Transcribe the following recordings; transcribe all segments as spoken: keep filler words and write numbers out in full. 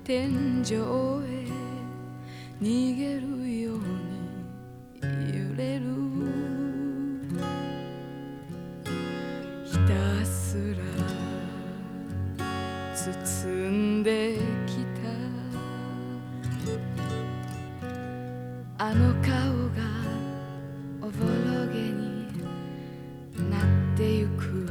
天井へ逃げるように揺れる。ひたすら包んできたあの顔がおぼろげになってゆく。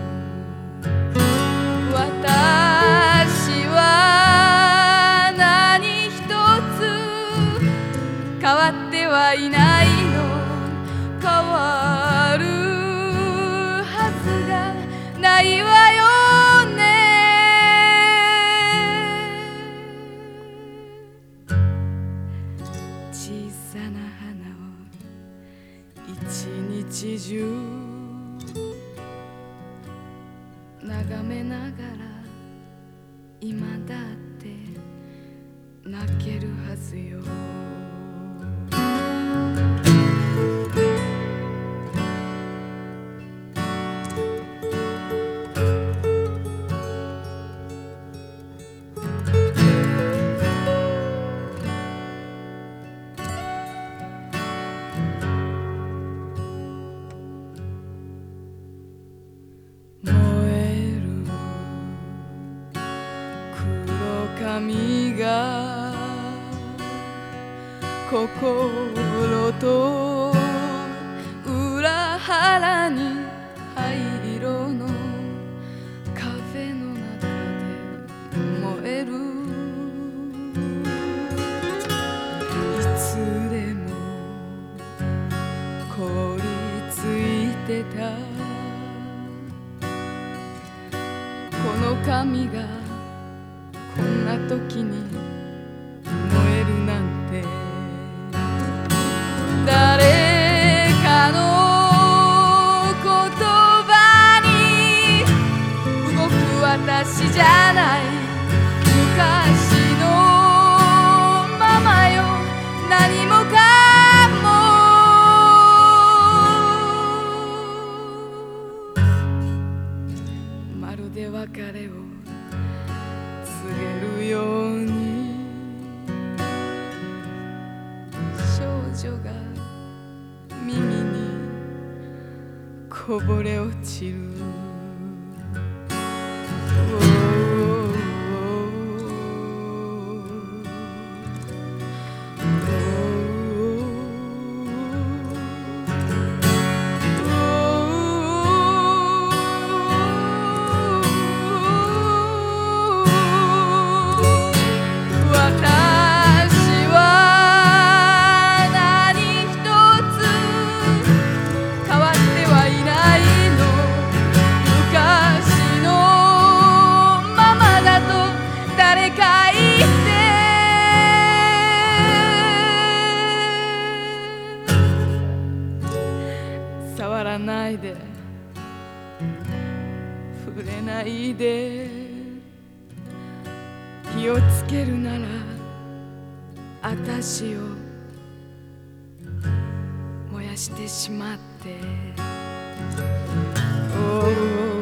私は何一つ変わってはいないの。変わるはずがないわよね。小さな花を一日中眺めながら今だって泣けるはずよ。髪が心と裏腹に灰色のカフェの中で燃える。いつでも凍りついてたこの髪がこんな時に燃えるなんて。誰かの言葉に動く私じゃない。昔のままよ何もかも。まるで別れを告げるように少女が耳にこぼれ落ちる。触らないで触れないで。火をつけるならあたしを燃やしてしまって。おー